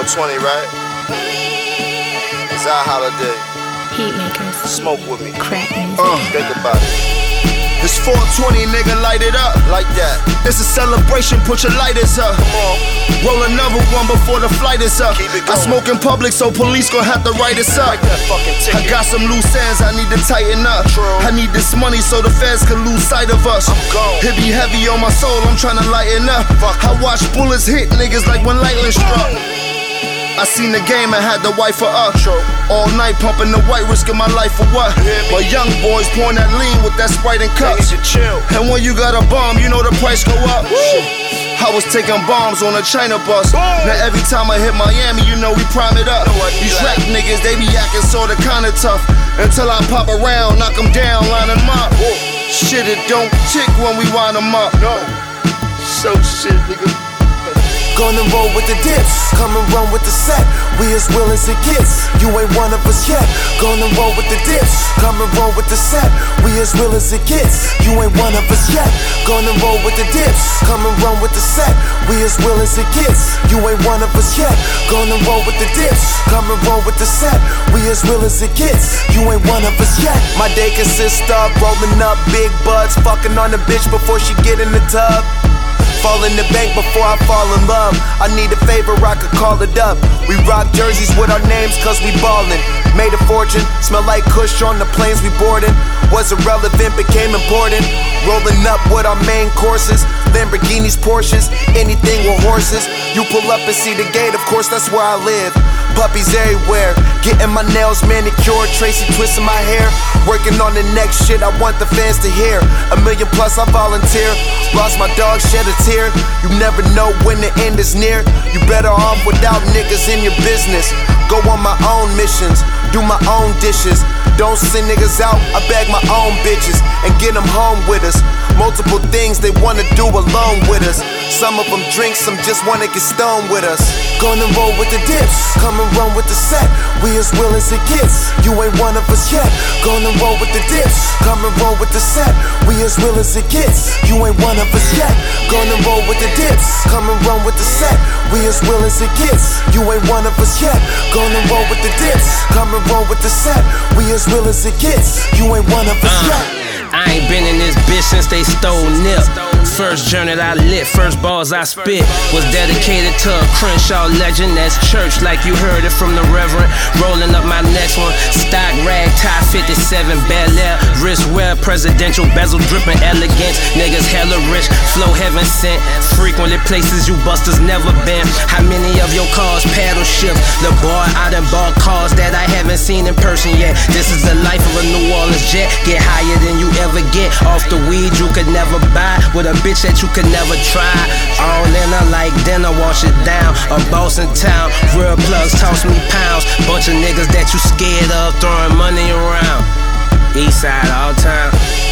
420, right? It's our holiday. Heat makers. Smoke with me. Crack music. Think about it. It's 420, nigga, light it up. Like that. It's a celebration, put your lighters up. Come on. Roll another one before the flight is up. Keep it I going. smoke in public, so police gon' have to write us up. Write that fucking I ticket. got some loose ends, I need to tighten up. True. I need this money so the feds can lose sight of us. I'm gone. It be heavy on my soul, I'm tryna lighten up. Fuck. I watch bullets hit niggas like when lightning struck. I seen the game and had the wife for up. True. All night pumping the white, risking my life for what? You hear me? But young boys pouring that lean with that Sprite and They cups. need to chill. And when you got a bomb, you know the price go up. I was taking bombs on a China bus. Now every time I hit Miami, you know we prime it up. Know I do These that. rap niggas, they be acting sorta kinda tough. Until I pop around, knock them down, line them up. Shit, it don't tick when we wind them up. No. So shit, nigga. Gonna roll with the dips, come and run with the set. We as real as it gets, you ain't one of us yet. Gonna roll with the dips, come and roll with the set. We as real as it gets, you ain't one of us yet. Gonna roll with the dips, come and run with the set. We as real as it gets, you ain't one of us yet. Gonna roll with the dips, come and roll with the set. We as real as it gets, you ain't one of us yet. My day consists of rolling up big buds, fucking on the bitch before she get in the tub. Fall in the bank before I fall in love. I need a favor, I could call it up. We rock jerseys with our names cause we ballin'. Made a fortune, smell like Kush on the planes we boardin'. Was irrelevant, became important. Rolling up with our main courses. Lamborghinis, Porsches, anything with horses. You pull up and see the gate, of course that's where I live. Puppies everywhere, getting my nails manicured, Tracy twisting my hair. Working on the next shit I want the fans to hear. $1 million plus I volunteer. Lost my dog, shed a tear. You never know when the end is near. You better off without niggas in your business. Go on my own missions, do my own dishes. Don't send niggas out, I bag my own bitches and get them home with us. Multiple things they wanna do alone with us. Some of them drink, some just wanna get stoned with us. Gonna roll with the dips, come and run with the set. We as real as it gets, you ain't one of us yet. Gonna roll with the dips, come and roll with the set. We as real as it gets, you ain't one of us yet. Gonna roll with the dips, come and run with the set. We as real as it gets, you ain't one of us yet. Gonna roll with the dips, come and roll with the set. We as real as it gets, you ain't one of us yet. I ain't been in this bitch since they stole Nip. First journey I lit, first bars I spit was dedicated to a Crenshaw legend. That's church like you heard it from the Reverend. Rolling up my next one, stock rag tie 57 Bel Air, wrist wear presidential bezel dripping elegance. Niggas hella rich, flow heaven sent. Frequently places you busters never been. How many of your cars paddle shift? The boy I done bought cars that I haven't seen in person yet. This is the life of a New Orleans jet. Get higher than you ever get off the weed you could never buy with a bitch that you could never try. All in her like dinner, wash it down. A boss in town, real plugs toss me pounds. Bunch of niggas that you scared of throwing money around. East side all time.